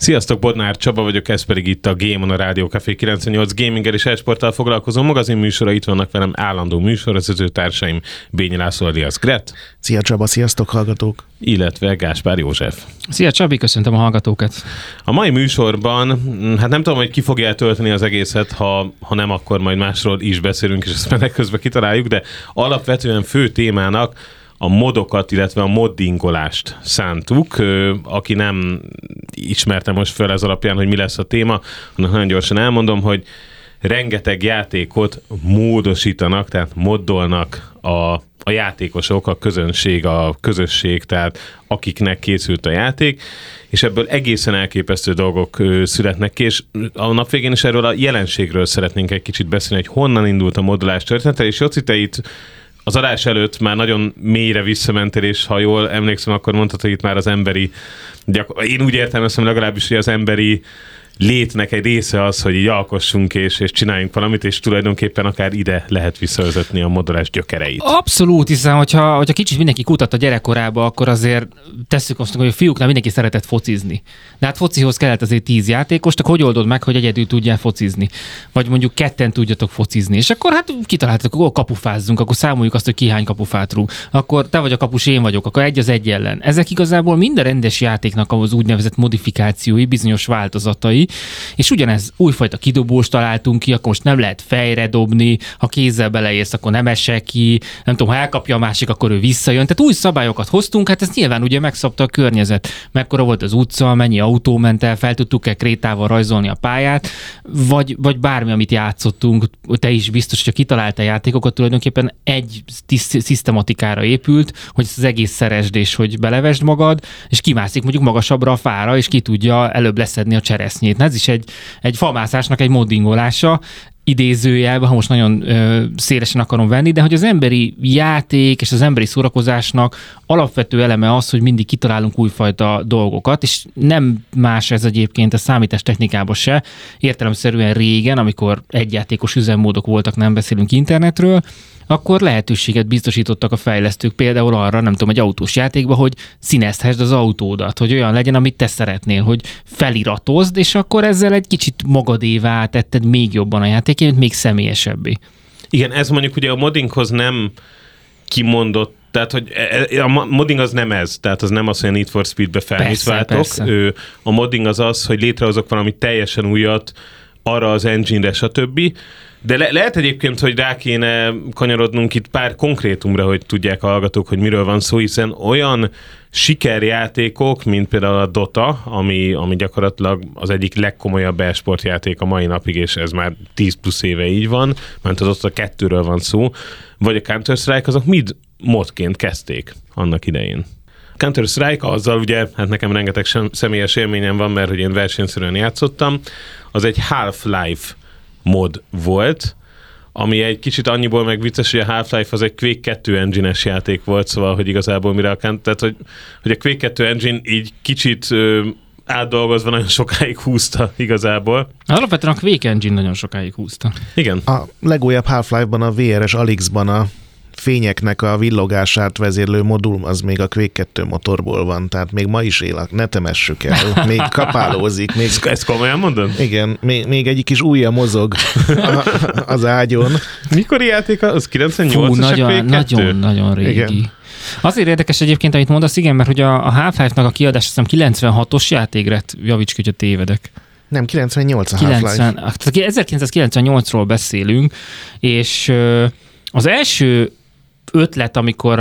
Sziasztok, Bodnár Csaba vagyok, ez pedig itt a Game on a Rádió Café 98 gaminggel és e-sporttal foglalkozó magazin műsora. Itt vannak velem állandó műsorvezető társaim, Bényi László alias Gret. Szia Csaba, sziasztok hallgatók! Illetve Gáspár József. Szia Csabi, köszöntöm a hallgatókat! A mai műsorban, hát nem tudom, hogy ki fogja eltölteni az egészet, ha nem, akkor majd másról is beszélünk, és ezt menet közben kitaláljuk, de alapvetően fő témának a modokat, illetve a moddingolást szántuk. Aki nem ismerte most fel ez alapján, hogy mi lesz a téma, annak nagyon gyorsan elmondom, hogy rengeteg játékot módosítanak, tehát moddolnak a játékosok, a közösség, tehát akiknek készült a játék, és ebből egészen elképesztő dolgok születnek ki, és a nap végén is erről a jelenségről szeretnénk egy kicsit beszélni, hogy honnan indult a moddolás története, és Joci, te itt az adás előtt már nagyon mélyre visszamentél, és ha jól emlékszem, akkor mondtad, hogy itt már az emberi, én úgy értelmeztem legalábbis, hogy az emberi létnek egy része az, hogy így alkossunk és csináljunk valamit, és tulajdonképpen akár ide lehet visszavezetni a moddolás gyökereit. Abszolút, hiszen hogyha kicsit mindenki kutat a gyerekkorába, akkor azért tesszük azt, hogy a fiúknál mindenki szeretett focizni. De hát focihoz kellett azért 10 játékost, akkor hogy oldod meg, hogy egyedül tudjál focizni? Vagy mondjuk ketten tudjatok focizni. És akkor hát kitaláltak, akkor kapufázzunk, akkor számoljuk azt, hogy ki hány kapufát rúg. Akkor te vagy a kapus, én vagyok, akkor 1-1 ellen. Ezek igazából minden rendes játéknak az úgynevezett modifikációi, bizonyos változatai. És ugyanez újfajta kidobóst találtunk ki, akkor most nem lehet fejre dobni, ha kézzel beleérsz, akkor nem esek ki, nem tudom, ha elkapja a másik, akkor ő visszajön. Tehát új szabályokat hoztunk, hát ez nyilván ugye megszabta a környezet. Mekkora volt az utca, mennyi autó ment el, fel tudtuk-e krétával rajzolni a pályát, vagy bármi, amit játszottunk, te is biztos, hogy kitaláltál játékokat, tulajdonképpen egy szisztematikára épült, hogy az egész szeresd és hogy belevesd magad, és kimászik mondjuk magasabbra a fára, és ki tudja előbb leszedni a cseresznyét. Ez is egy famászásnak egy moddingolása, idézőjelben, ha most nagyon szélesen akarom venni, de hogy az emberi játék és az emberi szórakozásnak alapvető eleme az, hogy mindig kitalálunk újfajta dolgokat, és nem más ez egyébként a számítástechnikában se. Értelemszerűen régen, amikor egyjátékos üzemmódok voltak, nem beszélünk internetről, akkor lehetőséget biztosítottak a fejlesztők például arra, nem tudom, egy autós játékban, hogy színezhessd az autódat, hogy olyan legyen, amit te szeretnél, hogy feliratozd, és akkor ezzel egy kicsit magadévá tetted még jobban a játékét, még személyesebbé. Igen, ez mondjuk ugye a moddinghoz nem kimondott, tehát, hogy a modding az nem ez, tehát az nem az, hogy a Need for Speed-be felhízváltok. A modding az az, hogy létrehozok valami teljesen újat arra az engine-re, stb. De lehet egyébként, hogy rá kéne kanyarodnunk itt pár konkrétumra, hogy tudják a hallgatók, hogy miről van szó, hiszen olyan sikerjátékok, mint például a Dota, ami gyakorlatilag az egyik legkomolyabb e-sportjáték a mai napig, és ez már 10 plusz éve így van, mert az Dota 2-ről van szó, vagy a Counter-Strike, azok mind modként kezdték annak idején. Counter-Strike azzal ugye, hát nekem rengeteg személyes élményem van, mert hogy én versenyszerűen játszottam, az egy Half-Life mod volt, ami egy kicsit annyiból meg vicces, hogy a Half-Life az egy Quake 2 engine-es játék volt, szóval, hogy igazából mire tehát, hogy a Quake 2 engine így kicsit átdolgozva nagyon sokáig húzta igazából. Alapvetően a Quake engine nagyon sokáig húzta. Igen. A legújabb Half-Life-ban, a VRS Alyx-ban a fényeknek a villogását vezérlő modul az még a Quake 2 motorból van, tehát még ma is él, ne temessük el, még kapálózik. Még... Ezt komolyan mondod? Igen, még egyik kis ujja mozog az ágyon. Mikor játék az? 98-as a Quake 2? Nagyon régi. Igen. Azért érdekes egyébként, amit mondasz, igen, mert hogy a Half-Life-nak a kiadás, azt hiszem 96-os játékret, javíts ki, hogyha tévedek. Nem, 98 a Half-Life. 1998-ról beszélünk, és az első ötlet, amikor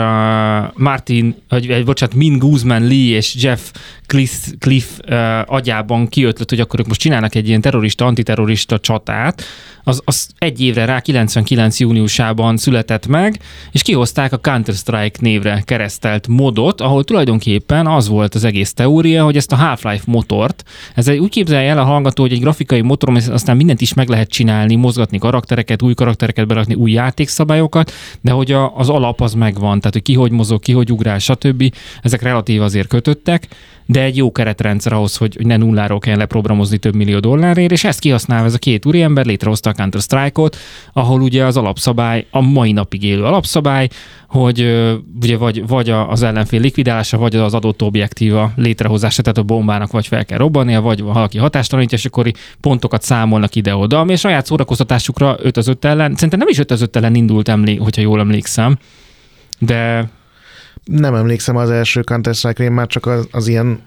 Min Guzman Lee és Jeff Cliff agyában kiötlött, hogy akkor ők most csinálnak egy ilyen antiterrorista csatát, az egy évre rá 99 júniusában született meg, és kihozták a Counter-Strike névre keresztelt modot, ahol tulajdonképpen az volt az egész teória, hogy ezt a Half-Life motort, úgy képzelje el a hallgató, hogy egy grafikai motorom, aztán mindent is meg lehet csinálni, mozgatni karaktereket, új karaktereket berakni, új játékszabályokat, de hogy az alap az megvan, tehát hogy ki hogy mozog, ki hogy ugrál, stb. Ezek relatív azért kötöttek, de egy jó keretrendszer ahhoz, hogy ne nulláról kell leprogramozni több millió dollárért, és ezt kihasználva ez a két úriember létrehozta a Counter-Strike-ot, ahol ugye az alapszabály, a mai napig élő alapszabály, hogy ugye vagy az ellenfél likvidálása, vagy az adott objektíva létrehozása, tehát a bombának vagy fel kell robbannia, vagy valaki hatástalanítja, és akkor pontokat számolnak ide-oda, ami a saját szórakoztatásukra 5-5 ellen, szerintem nem is 5-5 ellen indult, hogyha jól emlékszem, de... Nem emlékszem az első Counter-Strike-ra, én már csak az ilyen,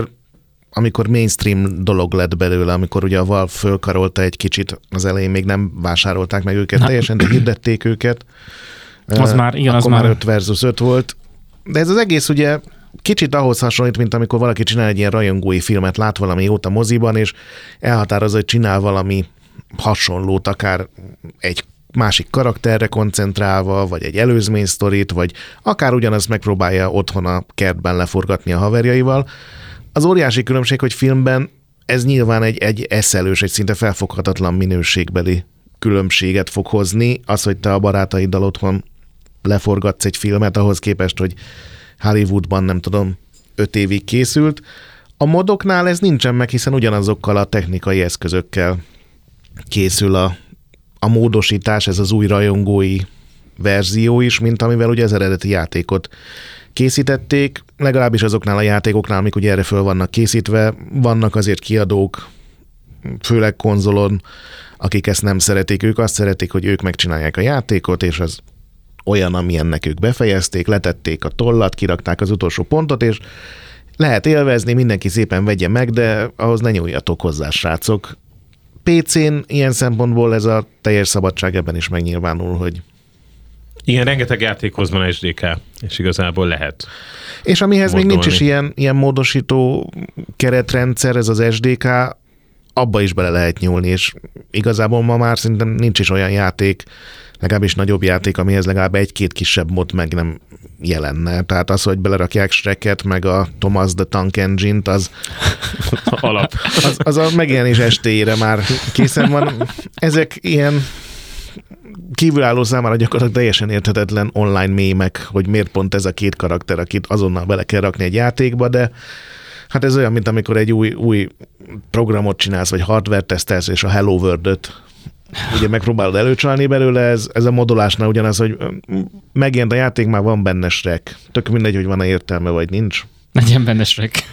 amikor mainstream dolog lett belőle, amikor ugye a Valve fölkarolta egy kicsit, az elején még nem vásárolták meg őket teljesen, de hirdették őket. Az már, igen, akkor az már 5 versus 5 volt. De ez az egész ugye kicsit ahhoz hasonlít, mint amikor valaki csinál egy ilyen rajongói filmet, lát valami jót a moziban, és elhatározza, hogy csinál valami hasonlót, akár egy másik karakterre koncentrálva, vagy egy előzmény sztorit, vagy akár ugyanazt megpróbálja otthon a kertben leforgatni a haverjaival. Az óriási különbség, hogy filmben ez nyilván egy eszelős, egy szinte felfoghatatlan minőségbeli különbséget fog hozni, az, hogy te a barátaiddal otthon leforgatsz egy filmet, ahhoz képest, hogy Hollywoodban, nem tudom, 5 évig készült. A modoknál ez nincsen meg, hiszen ugyanazokkal a technikai eszközökkel készül a módosítás, ez az új rajongói verzió is, mint amivel ugye az eredeti játékot készítették, legalábbis azoknál a játékoknál, amik ugye erre föl vannak készítve, vannak azért kiadók, főleg konzolon, akik ezt nem szeretik, ők azt szeretik, hogy ők megcsinálják a játékot, és az olyan, amilyennek ők befejezték, letették a tollat, kirakták az utolsó pontot, és lehet élvezni, mindenki szépen vegye meg, de ahhoz ne nyúljatok hozzá, srácok. PC-n ilyen szempontból ez a teljes szabadság ebben is megnyilvánul, hogy... Igen, rengeteg játékhoz van SDK, és igazából lehet. És amihez mozdulni. Még nincs is ilyen módosító keretrendszer, ez az SDK, abba is bele lehet nyúlni, és igazából ma már szerintem nincs is olyan játék, legalábbis nagyobb játék, amihez legalább egy-két kisebb mod meg nem jelenne. Tehát az, hogy belerakják Shreket, meg a Thomas the Tank Engine-t, az alap. Az a megjelenés estéjére már készen van. Ezek ilyen kívülálló számára gyakorlatilag teljesen érthetetlen online mémek, hogy miért pont ez a két karakter, akit azonnal bele kell rakni egy játékba, de hát ez olyan, mint amikor egy új programot csinálsz, vagy hardware tesztelsz, és a Hello World-öt ugye megpróbálod előcsalni belőle, ez a modulásnál ugyanaz, hogy megjelent a játék, már van benne Shrek. Tök mindegy, hogy van-e értelme, vagy nincs. Legyen benne Shrek.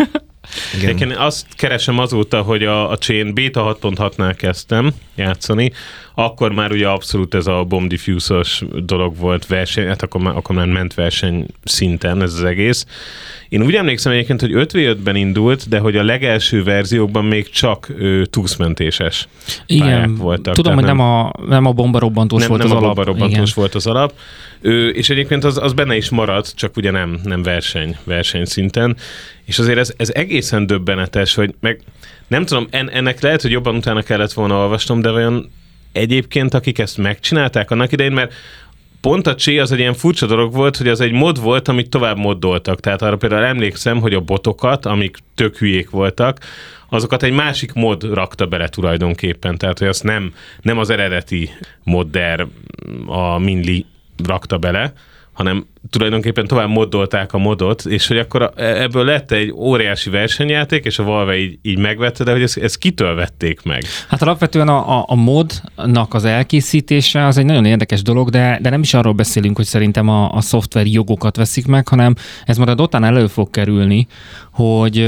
Én azt keresem azóta, hogy a Chain Beta 6.6-nál kezdtem játszani, akkor már ugye abszolút ez a bomb diffuse-os dolog volt verseny, hát akkor már ment verseny szinten ez az egész. Én úgy emlékszem egyébként, hogy 5v5-ben indult, de hogy a legelső verziókban még csak túszmentéses pályák voltak. Tudom, hogy nem a bombarobbantós volt az alap. Nem a bombarobbantós volt az alap. És egyébként az benne is maradt, csak ugye nem verseny szinten. És azért ez egészen döbbenetes, hogy meg nem tudom, ennek lehet, hogy jobban utána kellett volna olvasnom, de vajon egyébként, akik ezt megcsinálták annak idején, mert pont a Csé az egy ilyen furcsa dolog volt, hogy az egy mod volt, amit tovább moddoltak. Tehát arra például emlékszem, hogy a botokat, amik tök hülyék voltak, azokat egy másik mod rakta bele tulajdonképpen. Tehát, hogy azt nem az eredeti modder a Minli rakta bele, hanem tulajdonképpen tovább moddolták a modot, és hogy akkor ebből lett egy óriási versenyjáték, és a Valve így megvette, de hogy ezt kitől vették meg? Hát alapvetően a modnak az elkészítése az egy nagyon érdekes dolog, de nem is arról beszélünk, hogy szerintem a szoftver jogokat veszik meg, hanem ez majd a Dotán elő fog kerülni, hogy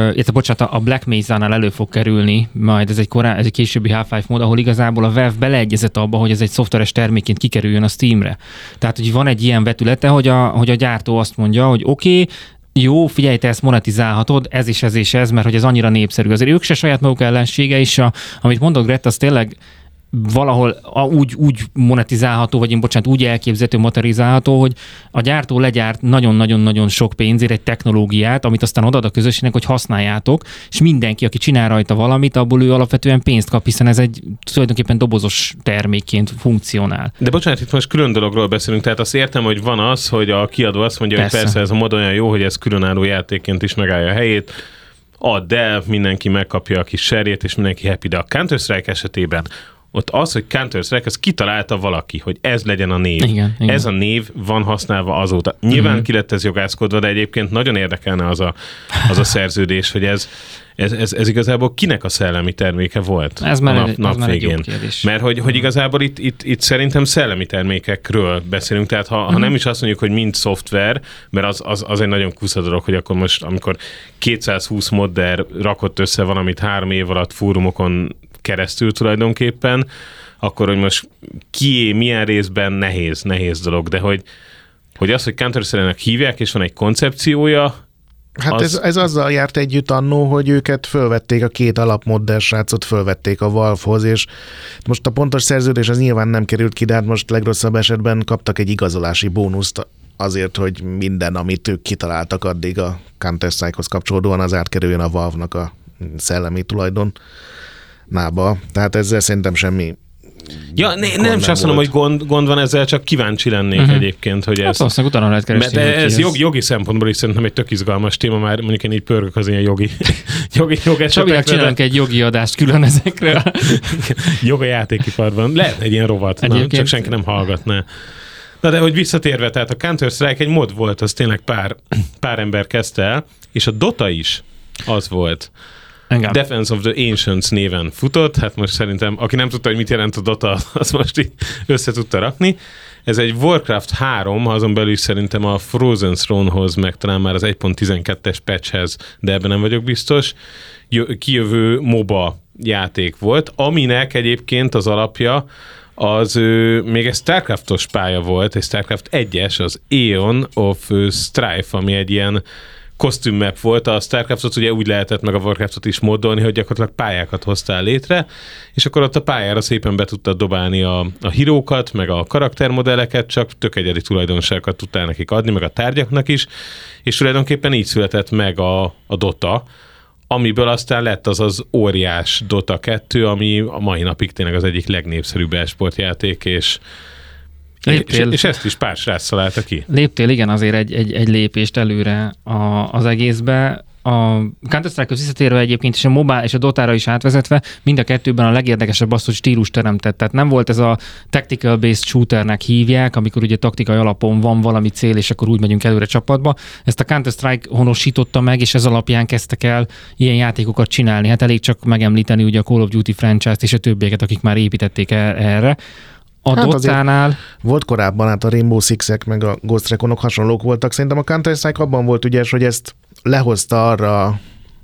a Black Mesa-nál elő fog kerülni, majd ez egy későbbi Half-Life mód, ahol igazából a Valve beleegyezett abba, hogy ez egy szoftveres termékként kikerüljön a Steamre. Tehát, hogy van egy ilyen vetülete, hogy a gyártó azt mondja, hogy oké, jó, figyelj, te ezt monetizálhatod, ez is ez és ez, mert hogy ez annyira népszerű. Azért ők se saját maguk ellensége, és amit mondod, Grett, az tényleg valahol úgy monetizálható, vagy úgy elképzelhető, materializálható, hogy a gyártó legyárt nagyon-nagyon-nagyon sok pénzért egy technológiát, amit aztán odaad a közösségnek, hogy használjátok, és mindenki, aki csinál rajta valamit, abból ő alapvetően pénzt kap, hiszen ez egy tulajdonképpen dobozos termékként funkcionál. De bocsánat, itt most külön dologról beszélünk, tehát azt értem, hogy van az, hogy a kiadó azt mondja, hogy persze ez a mod olyan jó, hogy ez különálló játékként is megállja a helyét, add el, mindenki megkapja a kis serjét, és mindenki happy, de a Counter-Strike esetében ott az, hogy Counter-Strike, az kitalálta valaki, hogy ez legyen a név. Igen. Ez a név van használva azóta. Nyilván ki lett ez jogászkodva, de egyébként nagyon érdekelne az a szerződés, hogy ez igazából kinek a szellemi terméke volt ez már a nap végén. Mert hogy igazából itt szerintem szellemi termékekről beszélünk, tehát ha nem is azt mondjuk, hogy mind szoftver, mert az egy nagyon kusza dolog, hogy akkor most, amikor 220 modder rakott össze valamit 3 év alatt fórumokon keresztül tulajdonképpen, akkor, hogy most kié, milyen részben nehéz dolog, de hogy az, hogy Counter-Strike-nek hívják, és van egy koncepciója, hát ez azzal járt együtt annó, hogy őket fölvették, a 2 alapmodder srácot fölvették a Valve-hoz, és most a pontos szerződés az nyilván nem került ki, de hát most legrosszabb esetben kaptak egy igazolási bónuszt azért, hogy minden, amit ők kitaláltak addig a Counter-Strike-hoz kapcsolódóan, az átkerüljön a Valve-nak a szellemi tulajdonába. Tehát ezzel szerintem semmi nem is azt mondom, hogy gond van ezzel, csak kíváncsi lennék egyébként, hogy ez... Hát utána lehet keresni. Mert ez jogi szempontból is szerintem egy tök izgalmas téma, már mondjuk én így pörgök az ilyen jogi esetekre. Csabilag csinálunk egy jogi adást külön ezekre. Jogi játékiparban. Lehet egy ilyen rovat, csak senki nem hallgatná. Na de hogy visszatérve, tehát a Counter-Strike egy mod volt, az tényleg pár ember kezdte el, és a Dota is az volt. Engem. Defense of the Ancients néven futott, hát most szerintem, aki nem tudta, hogy mit jelent a Dota, az most így össze tudta rakni. Ez egy Warcraft 3, azon belül szerintem a Frozen Throne-hoz, meg talán már az 1.12-es patchhez, de ebben nem vagyok biztos, kijövő MOBA játék volt, aminek egyébként az alapja az még egy Starcraftos pálya volt, egy Starcraft 1-es, az Aeon of Strife, ami egy ilyen kosztüm map volt, a Starcraftot ugye úgy lehetett meg a Warcraftot is módolni, hogy gyakorlatilag pályákat hoztál létre, és akkor ott a pályára szépen be tudtad dobálni a hírókat, meg a karaktermodelleket, csak tök egyedi tulajdonságokat tudtál nekik adni, meg a tárgyaknak is, és tulajdonképpen így született meg a Dota, amiből aztán lett az óriás Dota 2, ami a mai napig tényleg az egyik legnépszerűbb e-sportjáték, és ezt is pár srác találta ki. Léptél, igen, azért egy lépést előre az egészbe. A Counter-Strike-hoz visszatérve egyébként, és a MOBA és a Dotára is átvezetve, mind a kettőben a legérdekesebb az, hogy stílus teremtett. Tehát nem volt ez a tactical-based shooternek hívják, amikor ugye taktikai alapon van valami cél, és akkor úgy megyünk előre csapatba. Ezt a Counter-Strike honosította meg, és ez alapján kezdtek el ilyen játékokat csinálni. Hát elég csak megemlíteni ugye a Call of Duty franchise-t és a többieket, akik már építették erre. A Dotánál... Volt korábban, hát a Rainbow Six-ek meg a Ghost Recon-ok hasonlók voltak. Szerintem a Counter-Strike abban volt ügyes, hogy ezt lehozta arra,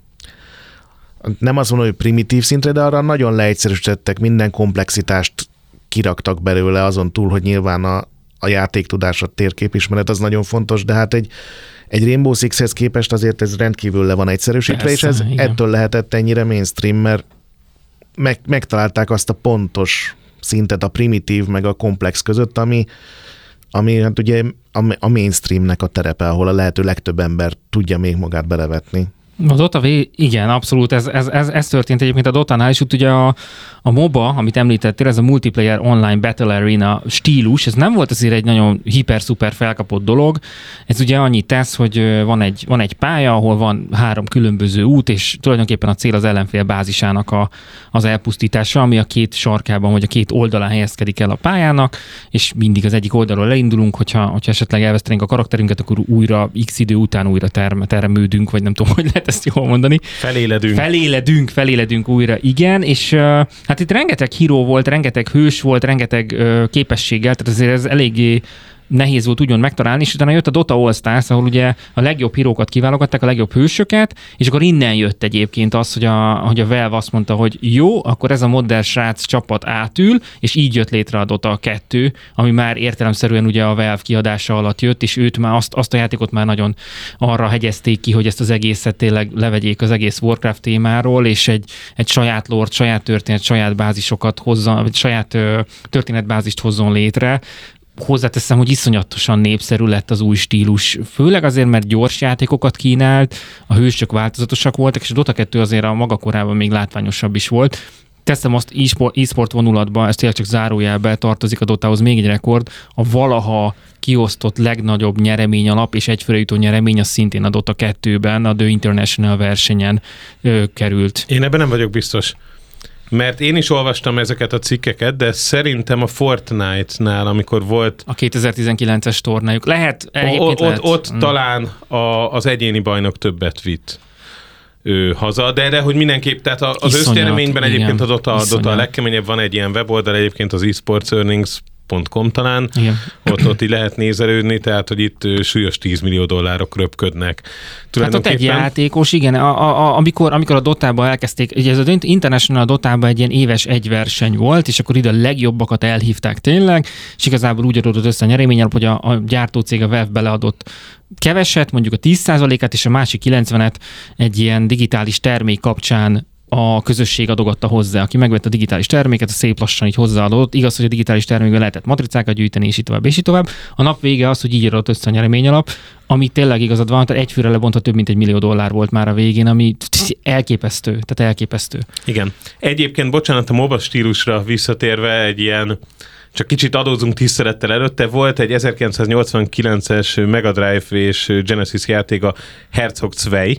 nem azt mondom, hogy primitív szintre, de arra nagyon leegyszerűsítettek, minden komplexitást kiraktak belőle, azon túl, hogy nyilván a játéktudás, a térképismeret az nagyon fontos, de hát egy Rainbow Six-hez képest azért ez rendkívül le van egyszerűsítve, persze, és ez ettől lehetett ennyire mainstream, mert megtalálták azt a pontos szintet a primitív meg a komplex között, ami hát ugye a mainstreamnek a terepe, ahol a lehető legtöbb ember tudja még magát belevetni. A Dota igen, abszolút, ez történt egyébként a Dotánál, és ugye a MOBA, amit említettél, ez a Multiplayer Online Battle Arena stílus, ez nem volt azért egy nagyon hiper-szuper felkapott dolog, ez ugye annyit tesz, hogy van egy pálya, ahol van 3 különböző út, és tulajdonképpen a cél az ellenfél bázisának az elpusztítása, ami a 2 sarkában, vagy a 2 oldalán helyezkedik el a pályának, és mindig az egyik oldalról leindulunk, hogyha esetleg elvesztenénk a karakterünket, akkor újra x idő után újra termődünk, vagy nem tudom, hogy lehet ezt jól mondani. Feléledünk újra, igen, és hát itt rengeteg híró volt, rengeteg hős volt, rengeteg képességgel, tehát azért ez eléggé nehéz volt úgymond megtalálni, és utána jött a Dota All-Stars, ahol ugye a legjobb hírókat kiválogatták, a legjobb hősöket, és akkor innen jött egyébként az, hogy a Valve azt mondta, hogy jó, akkor ez a modern srác csapat átül, és így jött létre a Dota 2, ami már értelemszerűen ugye a Valve kiadása alatt jött, és őt már azt a játékot már nagyon arra hegyezték ki, hogy ezt az egészet tényleg levegyék az egész Warcraft témáról, és egy saját lore, saját történet, saját bázisokat hozzon, vagy saját történetbázist hozzon létre. Hozzáteszem, hogy iszonyatosan népszerű lett az új stílus, főleg azért, mert gyors játékokat kínált, a hősök változatosak voltak, és a Dota 2 azért a maga korában még látványosabb is volt. Teszem azt e-sport vonulatban, ez tényleg csak zárójelbe tartozik a Dotához még egy rekord, a valaha kiosztott legnagyobb nyeremény alap és egyfőre jutó nyeremény az szintén a Dota 2-ben, a The International versenyen került. Én ebben nem vagyok biztos. Mert én is olvastam ezeket a cikkeket, de szerintem a Fortnite-nál, amikor volt... A 2019-es tornájuk. Lehet? Ott talán az egyéni bajnok többet vitt haza, de hogy mindenképp, tehát az összeredményben egyébként a Dota a legkeményebb, van egy ilyen weboldal egyébként, az esportsearnings.com talán, ott így lehet nézelődni, tehát hogy itt súlyos $10 millió röpködnek. Hát ott egy játékos, igen, amikor a Dotában elkezdték, ugye ez az International Dotában egy ilyen éves egyverseny volt, és akkor ide a legjobbakat elhívták tényleg, és igazából úgy adott össze a nyereményalap, hogy a gyártócég a Valve beleadott keveset, mondjuk a 10%-át, és a másik 90-et egy ilyen digitális termék kapcsán a közösség adogatta hozzá, aki megvette a digitális terméket, a szép lassan így hozzáadott. Igaz, hogy a digitális termékben lehetett matricákat gyűjteni, és így tovább, és így tovább. A nap vége az, hogy így adott össze a nyereményalap, ami tényleg igazad van, tehát egy főre lebontva több mint $1 millió volt már a végén, ami elképesztő, tehát elképesztő. Igen. Egyébként, bocsánat, a MOBA stílusra visszatérve egy ilyen, csak kicsit adózunk tisztelettel előtte, volt egy 1989-es Mega Drive és Genesis játék, a Herzog 2,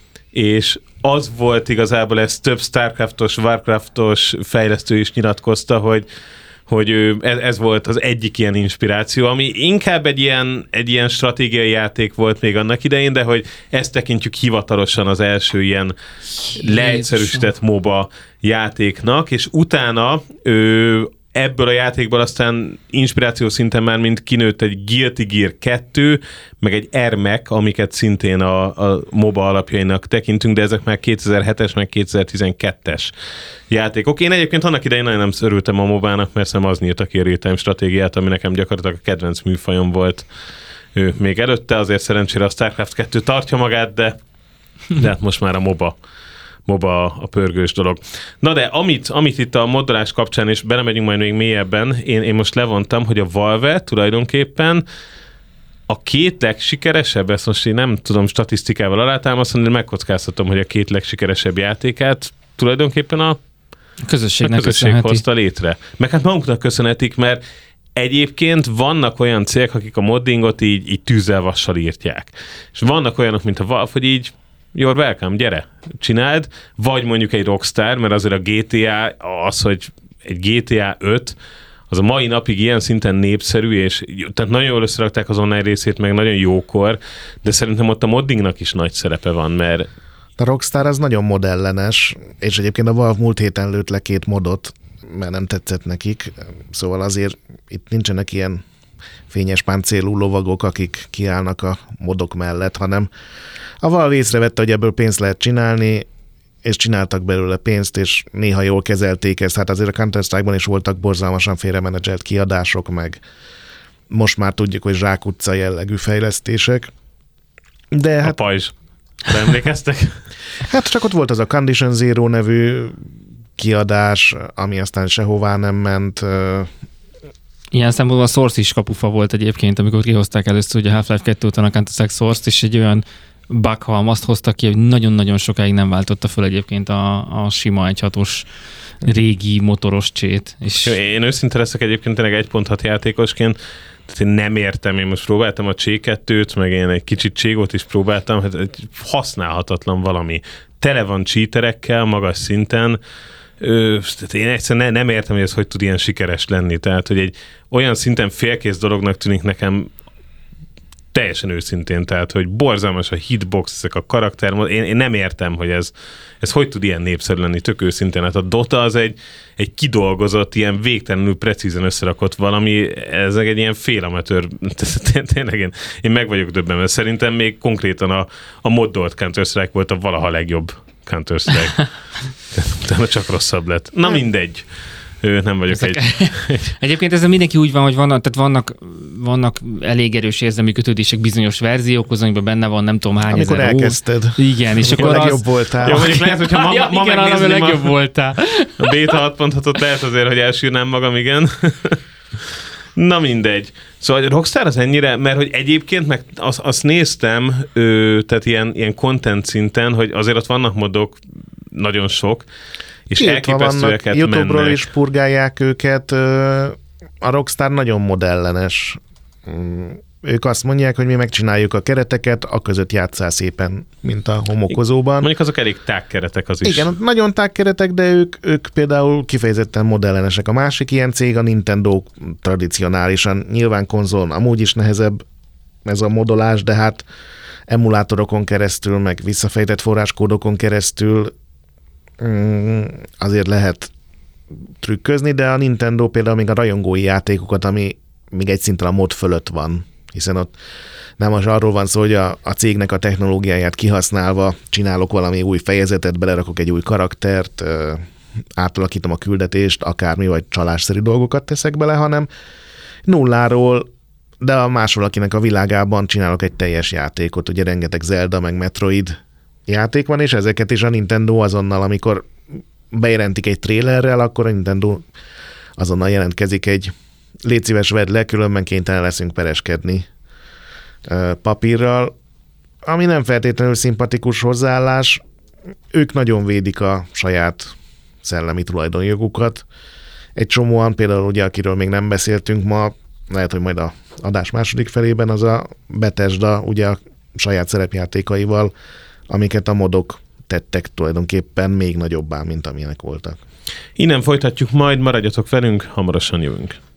és az volt igazából, ez több Starcraftos, Warcraftos fejlesztő is nyilatkozta, hogy ez volt az egyik ilyen inspiráció, ami inkább egy ilyen stratégiai játék volt még annak idején, de hogy ezt tekintjük hivatalosan az első ilyen leegyszerűsített MOBA játéknak, és utána ebből a játékból aztán inspiráció szinten már mind kinőtt egy Guilty Gear 2, meg egy Ermek, amiket szintén a MOBA alapjainak tekintünk, de ezek már 2007-es, meg 2012-es játékok. Én egyébként annak idején nagyon nem örültem a MOBA-nak, mert szerintem az nyílta ki a real-time stratégiát, ami nekem gyakorlatilag a kedvenc műfajom volt még előtte, azért szerencsére a StarCraft 2 tartja magát, de hát most már a MOBA a pörgős dolog. Na de amit itt a moddolás kapcsán, és belemegyünk majd még mélyebben, én most levontam, hogy a Valve tulajdonképpen a két legsikeresebb, ezt most én nem tudom statisztikával alátámasztani, de megkockáztatom, hogy a két legsikeresebb játékát tulajdonképpen a közösség hozta létre. Meg hát maguknak köszönhetik, mert egyébként vannak olyan cégek, akik a moddingot így tűzzel-vassal írtják. És vannak olyanok, mint a Valve, hogy így you're welcome, gyere, csináld, vagy mondjuk egy Rockstar, mert azért a GTA, az, hogy egy GTA 5, az a mai napig ilyen szinten népszerű, és tehát nagyon jól összerakták az online részét, meg nagyon jókor, de szerintem ott a moddingnak is nagy szerepe van, mert... A Rockstar az nagyon modellenes, és egyébként a Valve múlt héten lőtt le 2 modot, mert nem tetszett nekik, szóval azért itt nincsenek ilyen fényes páncélú lovagok, akik kiállnak a modok mellett, hanem a Valve észrevette, hogy ebből pénzt lehet csinálni, és csináltak belőle pénzt, és néha jól kezelték ezt. Hát azért a Counter-Strike-ban is voltak borzalmasan félremenedzselt kiadások, meg most már tudjuk, hogy zsákutca jellegű fejlesztések. De hát... A pajzs. De emlékeztek? Hát csak ott volt az a Condition Zero nevű kiadás, ami aztán sehová nem ment. Ilyen szempontból a Source is kapufa volt egyébként, amikor kihozták először ugye Half-Life 2 után a Counter-Strike Source-t, és egy olyan bughalmazt hoztak ki, hogy nagyon-nagyon sokáig nem váltotta föl egyébként a sima 1.6-os régi motoros csét. És... Én őszinte leszek egyébként tényleg 1.6 játékosként, tehát én nem értem, én most próbáltam a C2-t, meg én egy kicsit Cségót is próbáltam, hát egy használhatatlan valami. Tele van cheaterekkel, magas szinten, tehát én egyszerűen nem értem, hogy ez hogy tud ilyen sikeres lenni. Tehát, hogy egy olyan szinten félkész dolognak tűnik nekem teljesen őszintén, tehát, hogy borzalmas a hitbox, ezek a karakter, én nem értem, hogy ez hogy tud ilyen népszerű lenni, tök őszintén. Hát a Dota az egy kidolgozott, ilyen végtelenül precízen összerakott valami, ez egy ilyen félamatőr, tényleg én meg vagyok döbbenve. Szerintem még konkrétan a moddolt Counter-Strike volt a valaha legjobb Counter-Strike. Tehát csak rosszabb lett. Na mindegy. Nem vagyok Egyébként ezzel mindenki úgy van, hogy vannak elég erős érzelmi kötődések bizonyos verziókhoz, amiben benne van nem tudom hány amikor ezer elkezdted. Igen, és akkor legjobb voltál. Jó, mondjuk lehet, hogyha ma megnézném legjobb voltál. A beta 6.6-ot lehet azért, hogy elsírnám magam, igen. Na mindegy. Szóval a Rockstar az ennyire, mert hogy egyébként meg azt néztem, tehát ilyen content szinten, hogy azért ott vannak modok, nagyon sok, és elképesztőeket mennek. YouTube-ról is purgálják őket. A Rockstar nagyon modellenes. ők azt mondják, hogy mi megcsináljuk a kereteket, a között játsszál szépen, mint a homokozóban. Mondjuk azok elég tágkeretek az is. Igen, nagyon tágkeretek, de ők például kifejezetten modellenesek. A másik ilyen cég a Nintendo tradicionálisan, nyilván konzolon amúgy is nehezebb ez a modolás, de hát emulátorokon keresztül, meg visszafejtett forráskódokon keresztül azért lehet trükközni, de a Nintendo például még a rajongói játékokat, ami még egy szinten a mod fölött van, hiszen ott nem az arról van szó, hogy a cégnek a technológiáját kihasználva csinálok valami új fejezetet, belerakok egy új karaktert, átalakítom a küldetést, akármi, vagy csalásszerű dolgokat teszek bele, hanem nulláról, de a más valakinek a világában csinálok egy teljes játékot. Ugye rengeteg Zelda, meg Metroid játék van, és ezeket is a Nintendo azonnal, amikor bejelentik egy trélerrel, akkor a Nintendo azonnal jelentkezik egy légy szíves, vedd le, különben kénytelen leszünk pereskedni papírral, ami nem feltétlenül szimpatikus hozzáállás. Ők nagyon védik a saját szellemi tulajdonjogukat. Egy csomóan, például ugye, akiről még nem beszéltünk ma, lehet, hogy majd a adás második felében, az a Bethesda, ugye a saját szerepjátékaival, amiket a modok tettek tulajdonképpen még nagyobbá, mint amilyenek voltak. Innen folytatjuk majd, maradjatok velünk, hamarosan jövünk.